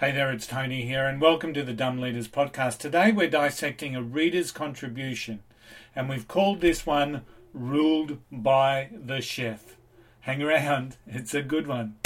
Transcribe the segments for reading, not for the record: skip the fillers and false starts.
Hey there, it's Tony here, and welcome to the Dumb Leaders Podcast. Today we're dissecting a reader's contribution, and we've called this one Ruled by the Chef. Hang around, it's a good one.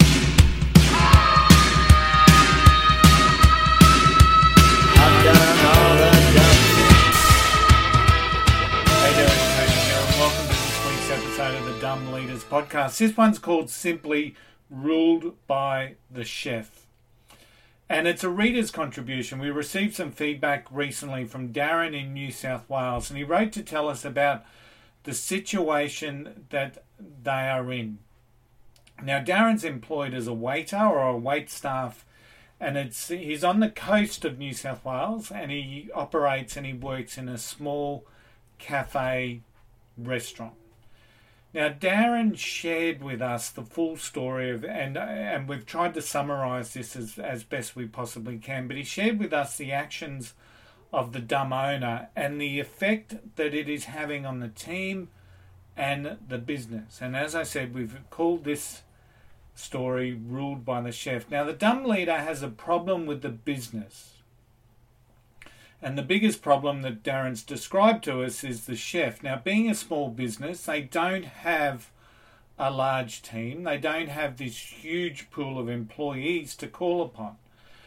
Hey there, it's Tony here, and welcome to this week's episode of the Dumb Leaders Podcast. This one's called simply Ruled by the Chef. And it's a reader's contribution. We received some feedback recently from Darren in New South Wales, and he wrote to tell us about the situation that they are in. Now, Darren's employed as a waiter or a wait staff, and he's on the coast of New South Wales, and he operates and he works in a small cafe restaurant. Now, Darren shared with us the full story and we've tried to summarise this as best we possibly can, but he shared with us the actions of the dumb owner and the effect that it is having on the team and the business. And as I said, we've called this story Ruled by the Chef. Now, the dumb leader has a problem with the business. And the biggest problem that Darren's described to us is the chef. Now, being a small business, they don't have a large team. They don't have this huge pool of employees to call upon.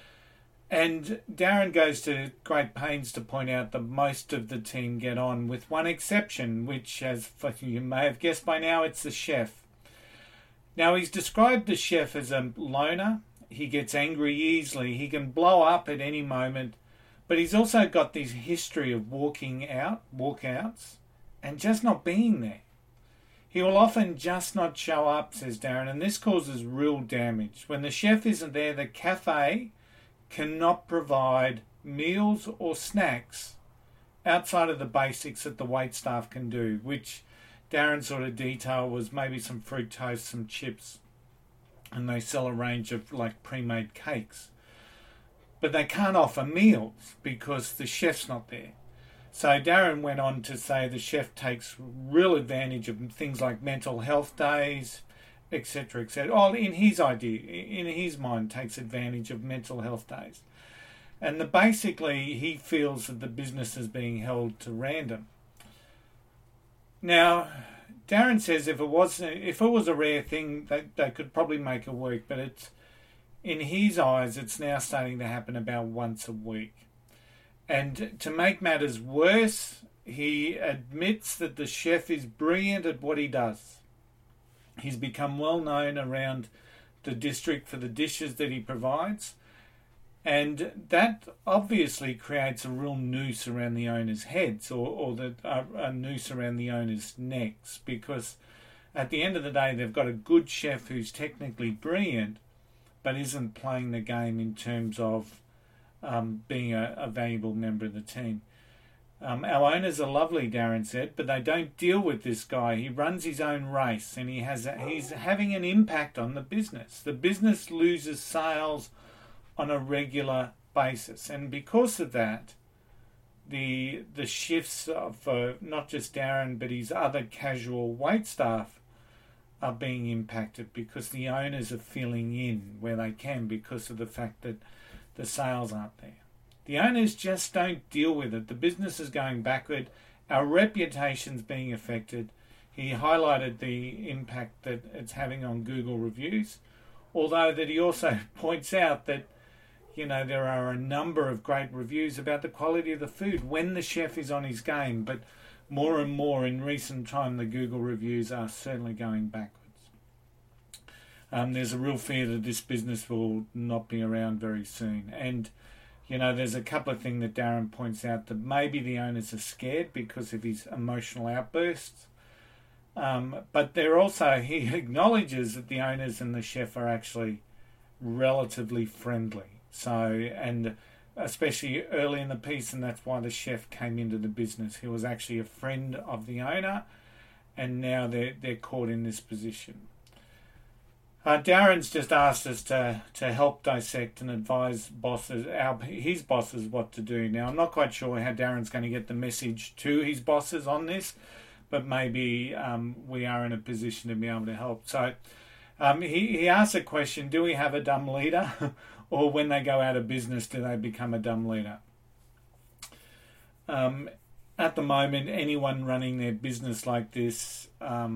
And Darren goes to great pains to point out that most of the team get on, with one exception, which, as you may have guessed by now, it's the chef. Now, he's described the chef as a loner. He gets angry easily. He can blow up at any moment. But he's also got this history of walkouts, and just not being there. He will often just not show up, says Darren, and this causes real damage. When the chef isn't there, the cafe cannot provide meals or snacks outside of the basics that the wait staff can do, which Darren sort of detailed was maybe some fruit toast, some chips, and they sell a range of like pre-made cakes. But they can't offer meals because the chef's not there. So Darren went on to say the chef takes real advantage of things like mental health days, etc., etc. Oh, in his mind, takes advantage of mental health days. And basically, he feels that the business is being held to random. Now, Darren says if it was a rare thing, they could probably make it work, but in his eyes, it's now starting to happen about once a week. And to make matters worse, he admits that the chef is brilliant at what he does. He's become well known around the district for the dishes that he provides. And that obviously creates a real noose around the owner's heads, or a noose around the owner's necks, because at the end of the day, they've got a good chef who's technically brilliant, but isn't playing the game in terms of being a valuable member of the team. Our owners are lovely, Darren said, but they don't deal with this guy. He runs his own race, and he's having an impact on the business. The business loses sales on a regular basis, and because of that, the shifts of not just Darren but his other casual wait staff are being impacted because the owners are filling in where they can because of the fact that the sales aren't there. The owners just don't deal with it. The business is going backward. Our reputation's being affected. He highlighted the impact that it's having on Google reviews, although that he also points out that there are a number of great reviews about the quality of the food when the chef is on his game, but more and more in recent time, the Google reviews are certainly going backwards. There's a real fear that this business will not be around very soon. And, there's a couple of things that Darren points out, that maybe the owners are scared because of his emotional outbursts. But he acknowledges that the owners and the chef are actually relatively friendly. So, and especially early in the piece, and that's why the chef came into the business. He was actually a friend of the owner, and now they're caught in this position. Darren's just asked us to help dissect and advise his bosses what to do. Now, I'm not quite sure how Darren's going to get the message to his bosses on this, but maybe we are in a position to be able to help. So he asked a question, do we have a dumb leader or when they go out of business, do they become a dumb leader? At the moment, anyone running their business like this,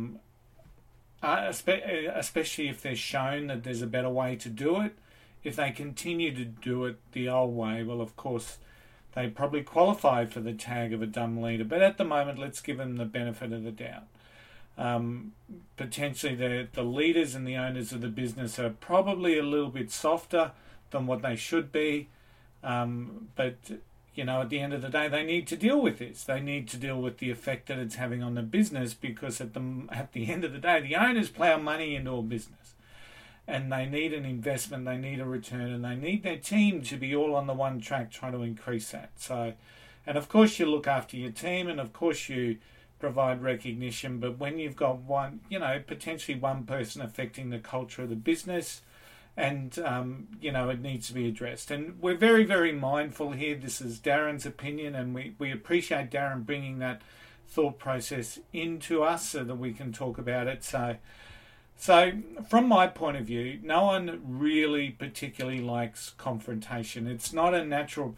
especially if they're shown that there's a better way to do it, if they continue to do it the old way, well, of course, they probably qualify for the tag of a dumb leader. But at the moment, let's give them the benefit of the doubt. Potentially the leaders and the owners of the business are probably a little bit softer than what they should be. But, at the end of the day, they need to deal with this. They need to deal with the effect that it's having on the business, because at the end of the day, the owners plough money into a business. And they need an investment, they need a return, and they need their team to be all on the one track trying to increase that. So, and of course you look after your team, and of course you provide recognition, but when you've got potentially one person affecting the culture of the business, and it needs to be addressed. And we're very, very mindful here. This is Darren's opinion, and we appreciate Darren bringing that thought process into us so that we can talk about it. So from my point of view, no one really particularly likes confrontation. It's not a natural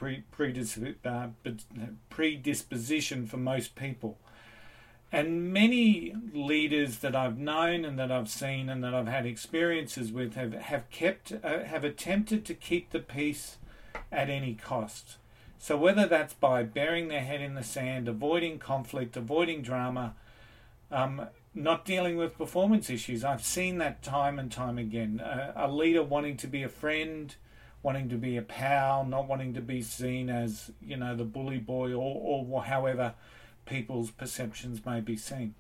predisposition for most people. And many leaders that I've known and that I've seen and that I've had experiences with have attempted to keep the peace at any cost. So whether that's by burying their head in the sand, avoiding conflict, avoiding drama, not dealing with performance issues. I've seen that time and time again. A leader wanting to be a friend, wanting to be a pal, not wanting to be seen as, the bully boy or however people's perceptions may be seen.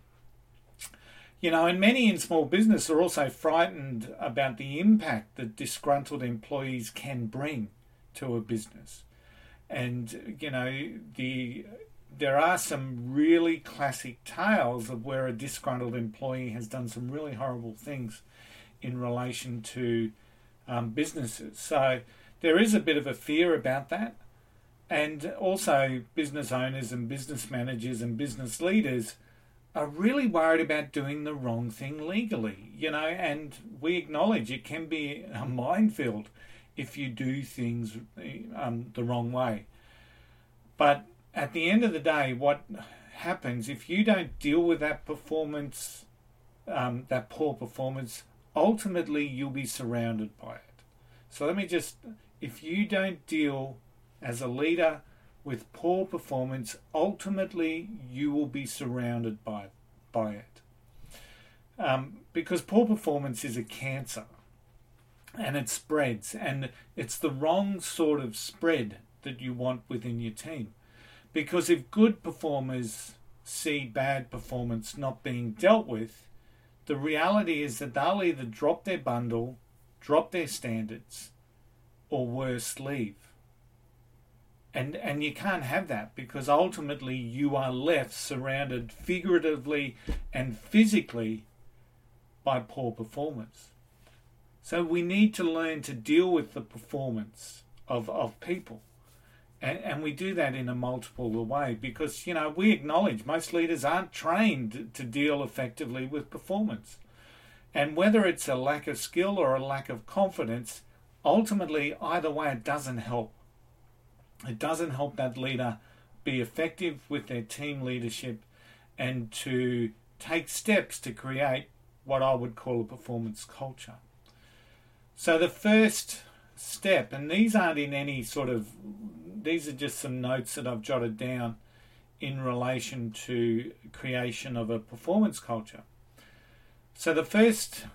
And many in small business are also frightened about the impact that disgruntled employees can bring to a business. And, there are some really classic tales of where a disgruntled employee has done some really horrible things in relation to businesses. So there is a bit of a fear about that. And also business owners and business managers and business leaders are really worried about doing the wrong thing legally, and we acknowledge it can be a minefield if you do things the wrong way. But at the end of the day, what happens if you don't deal with that performance, that poor performance, ultimately you'll be surrounded by it. So if you don't deal as a leader with poor performance, ultimately you will be surrounded by it. Because poor performance is a cancer, and it spreads, and it's the wrong sort of spread that you want within your team. Because if good performers see bad performance not being dealt with, the reality is that they'll either drop their bundle, drop their standards, or worse, leave. And you can't have that, because ultimately you are left surrounded figuratively and physically by poor performance. So we need to learn to deal with the performance of people. And we do that in a multiple way, because, we acknowledge most leaders aren't trained to deal effectively with performance. And whether it's a lack of skill or a lack of confidence, ultimately, either way, it doesn't help. It doesn't help that leader be effective with their team leadership and to take steps to create what I would call a performance culture. So the first step, and these aren't in any these are just some notes that I've jotted down in relation to creation of a performance culture. So the first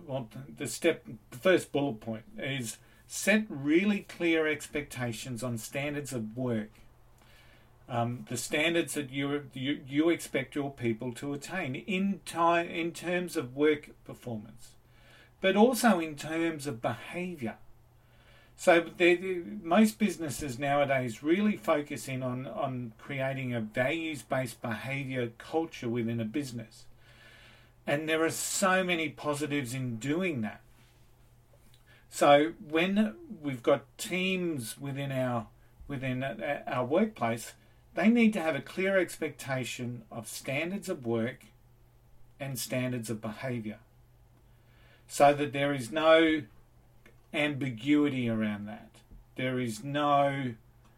bullet point is set really clear expectations on standards of work. The standards that you expect your people to attain in terms of work performance, but also in terms of behaviour. So most businesses nowadays really focus in on creating a values-based behaviour culture within a business. And there are so many positives in doing that. So when we've got teams within our workplace, they need to have a clear expectation of standards of work and standards of behaviour, so that there is no ambiguity around that. There is no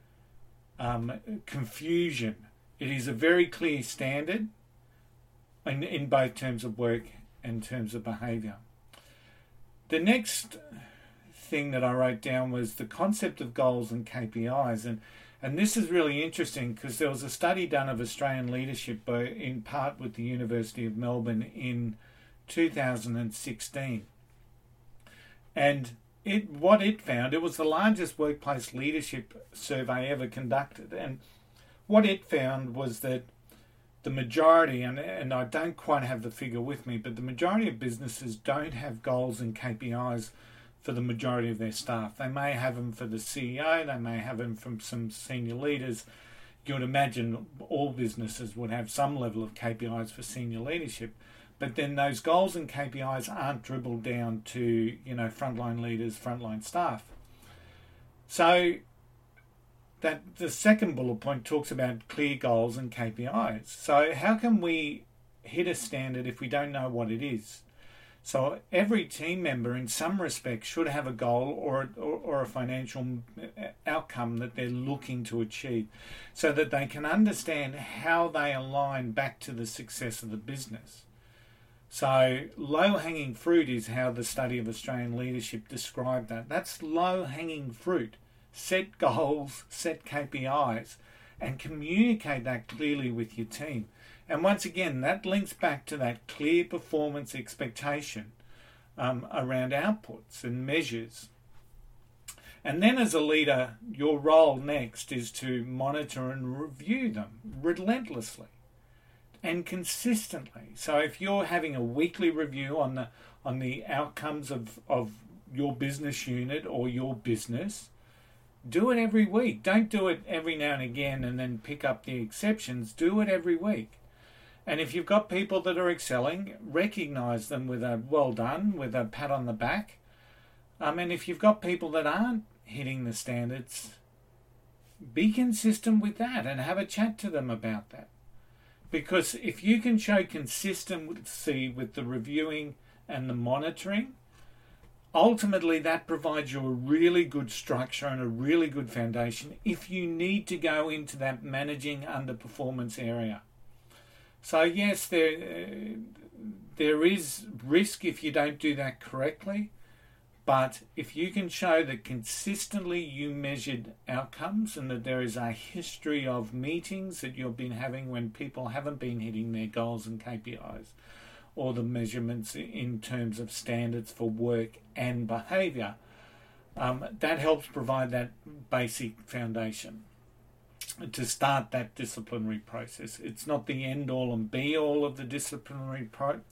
confusion. It is a very clear standard in both terms of work and terms of behaviour. The next thing that I wrote down was the concept of goals and KPIs, and this is really interesting because there was a study done of Australian leadership in part with the University of Melbourne in 2016, and what it found, it was the largest workplace leadership survey ever conducted, and what it found was that the majority, and I don't quite have the figure with me, but the majority of businesses don't have goals and KPIs for the majority of their staff. They may have them for the CEO, they may have them from some senior leaders. You would imagine all businesses would have some level of KPIs for senior leadership, but then those goals and KPIs aren't dribbled down to, frontline leaders, frontline staff. So that the second bullet point talks about clear goals and KPIs. So how can we hit a standard if we don't know what it is? So every team member in some respect should have a goal or a financial outcome that they're looking to achieve so that they can understand how they align back to the success of the business. So low-hanging fruit is how the study of Australian leadership described that. That's low-hanging fruit. Set goals, set KPIs, and communicate that clearly with your team. And once again, that links back to that clear performance expectation around outputs and measures. And then as a leader, your role next is to monitor and review them relentlessly and consistently. So if you're having a weekly review on the outcomes of your business unit or your business, do it every week. Don't do it every now and again and then pick up the exceptions. Do it every week. And if you've got people that are excelling, recognise them with a well done, with a pat on the back. And if you've got people that aren't hitting the standards, be consistent with that and have a chat to them about that. Because if you can show consistency with the reviewing and the monitoring, ultimately that provides you a really good structure and a really good foundation if you need to go into that managing underperformance area. So yes, there is risk if you don't do that correctly, but if you can show that consistently you measured outcomes and that there is a history of meetings that you've been having when people haven't been hitting their goals and KPIs, or the measurements in terms of standards for work and behaviour, that helps provide that basic foundation to start that disciplinary process. It's not the end all and be all of the disciplinary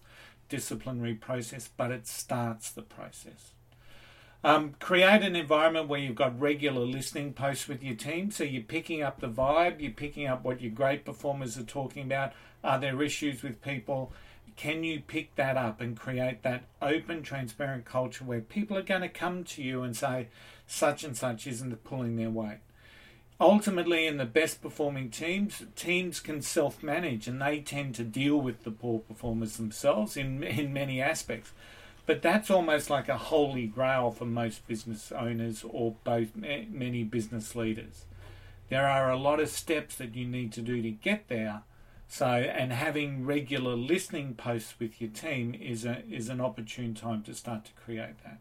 process, but it starts the process. Create an environment where you've got regular listening posts with your team, so you're picking up the vibe, you're picking up what your great performers are talking about. Are there issues with people? Can you pick that up and create that open, transparent culture where people are going to come to you and say, such and such isn't pulling their weight? Ultimately, in the best performing teams can self-manage and they tend to deal with the poor performers themselves in many aspects. But that's almost like a holy grail for most business owners or many business leaders. There are a lot of steps that you need to do to get there. So, and having regular listening posts with your team is an opportune time to start to create that.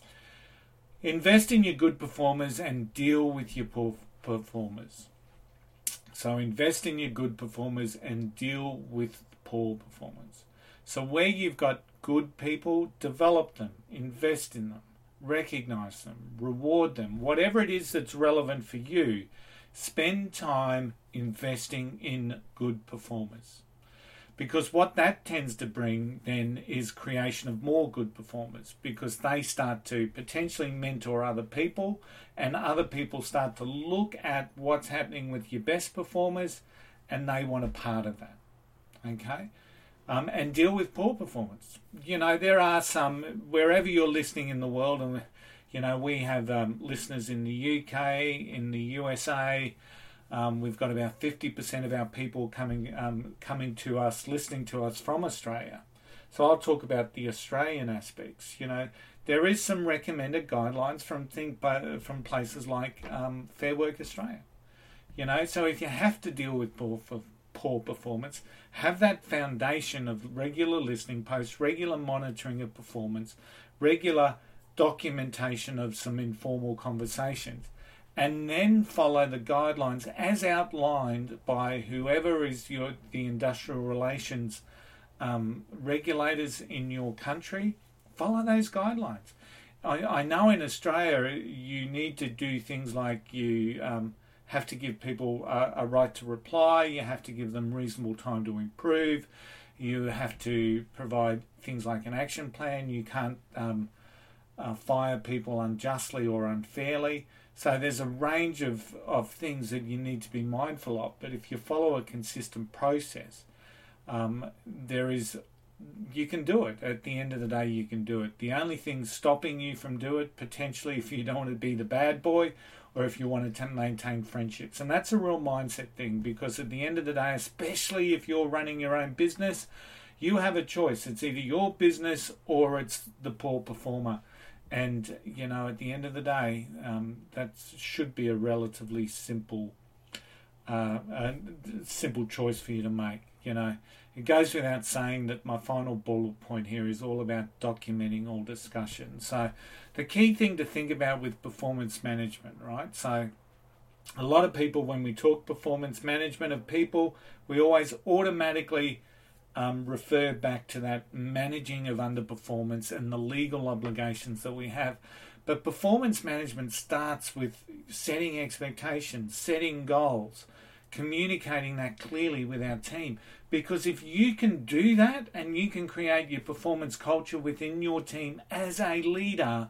Invest in your good performers and deal with your poor performers. So invest in your good performers and deal with poor performers. So where you've got good people, develop them, invest in them, recognize them, reward them, whatever it is that's relevant for you. Spend time investing in good performers, because what that tends to bring then is creation of more good performers, because they start to potentially mentor other people and other people start to look at what's happening with your best performers and they want a part of that. Okay? And deal with poor performance. There are some, wherever you're listening in the world, and we have listeners in the UK, in the USA. We've got about 50% of our people coming to us, listening to us from Australia. So I'll talk about the Australian aspects. there is some recommended guidelines from places like Fair Work Australia. So if you have to deal with poor performance, have that foundation of regular listening posts, regular monitoring of performance, regular documentation of some informal conversations, and then follow the guidelines as outlined by whoever is the industrial relations regulators in your country. Follow those guidelines. I know in Australia you need to do things like you have to give people a right to reply, you have to give them reasonable time to improve, you have to provide things like an action plan, you can't fire people unjustly or unfairly. So there's a range of things that you need to be mindful of. But if you follow a consistent process, you can do it. At the end of the day, you can do it. The only thing stopping you from doing it, potentially, if you don't want to be the bad boy or if you want to maintain friendships. And that's a real mindset thing, because at the end of the day, especially if you're running your own business, you have a choice. It's either your business or it's the poor performer. And, at the end of the day, that should be a relatively simple choice for you to make. It goes without saying that my final bullet point here is all about documenting all discussions. So the key thing to think about with performance management, right? So a lot of people, when we talk performance management of people, we always automatically refer back to that managing of underperformance and the legal obligations that we have. But performance management starts with setting expectations, setting goals, communicating that clearly with our team. Because if you can do that and you can create your performance culture within your team as a leader,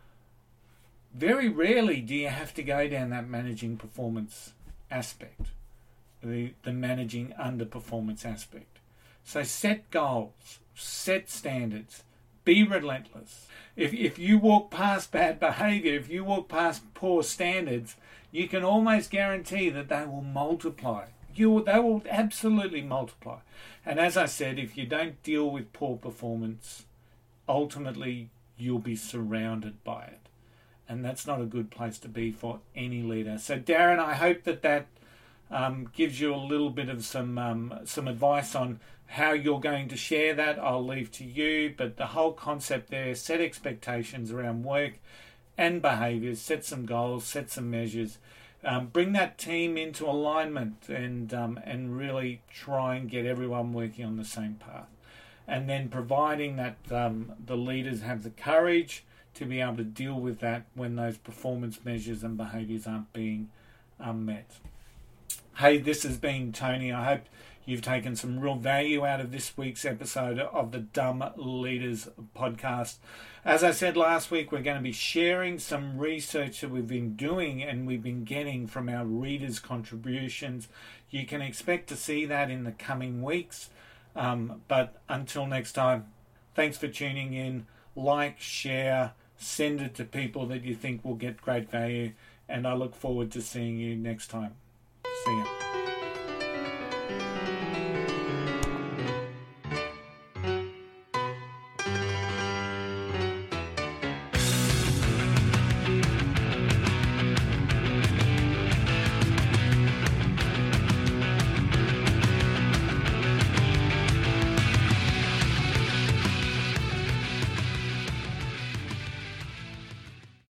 very rarely do you have to go down that managing performance aspect, the managing underperformance aspect. So set goals, set standards, be relentless. If you walk past bad behaviour, if you walk past poor standards, you can almost guarantee that they will multiply. They will absolutely multiply. And as I said, if you don't deal with poor performance, ultimately you'll be surrounded by it. And that's not a good place to be for any leader. So Darren, I hope that gives you a little bit of some advice on how you're going to share that. I'll leave to you, but the whole concept there, set expectations around work and behaviours, set some goals, set some measures, bring that team into alignment and really try and get everyone working on the same path. And then providing that the leaders have the courage to be able to deal with that when those performance measures and behaviours aren't being met. Hey, this has been Tony. I hope you've taken some real value out of this week's episode of the Dumb Leaders podcast. As I said last week, we're going to be sharing some research that we've been doing and we've been getting from our readers' contributions. You can expect to see that in the coming weeks. But until next time, thanks for tuning in. Like, share, send it to people that you think will get great value. And I look forward to seeing you next time. See ya.